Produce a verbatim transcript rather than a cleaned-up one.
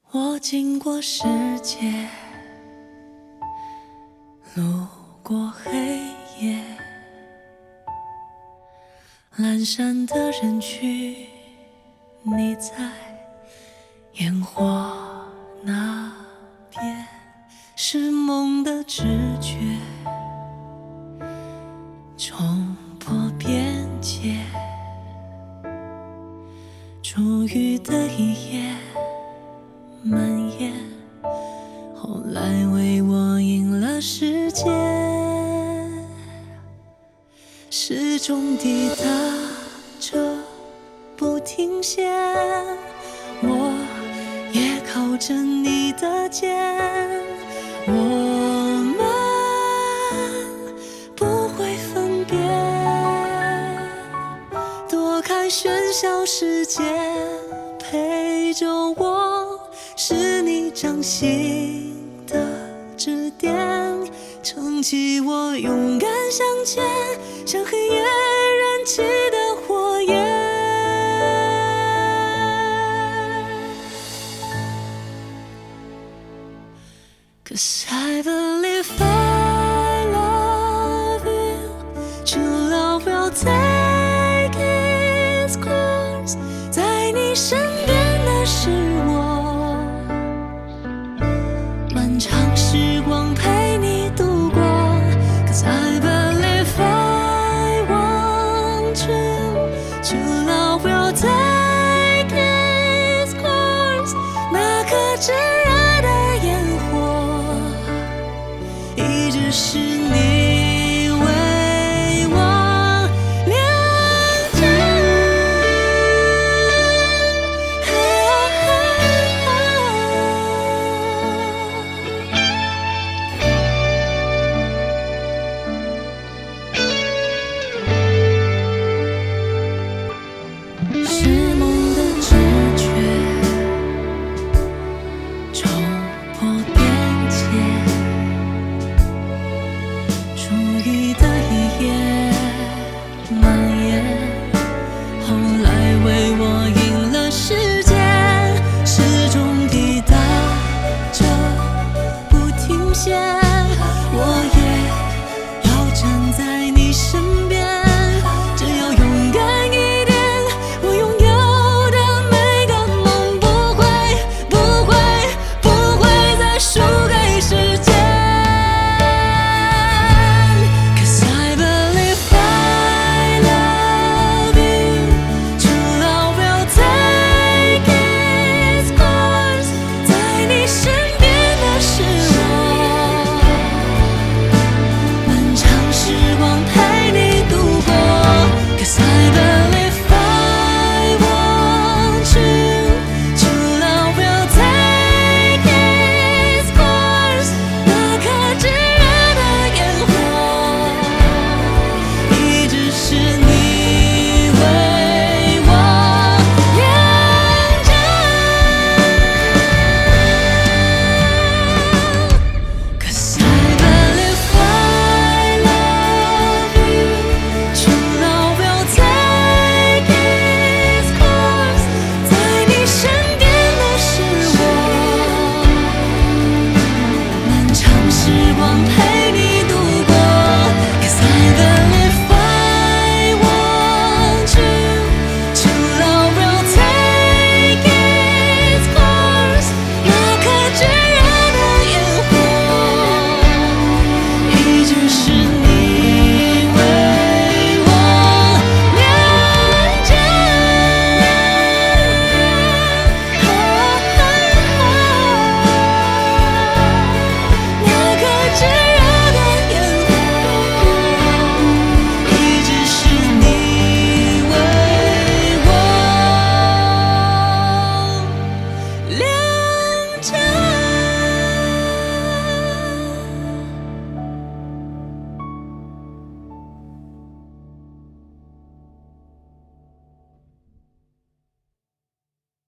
我经过世界，路过黑夜，阑珊的人群，你在烟火那边，是梦的直觉，冲破边界，初遇的一夜蔓延，后来为我赢了世界，始终抵达着不停歇，我也靠着你的肩，我们不会分别，躲开喧嚣世界，陪着我是你掌心的指点，撑起我勇敢向前，像黑夜燃起的火焰。Cause I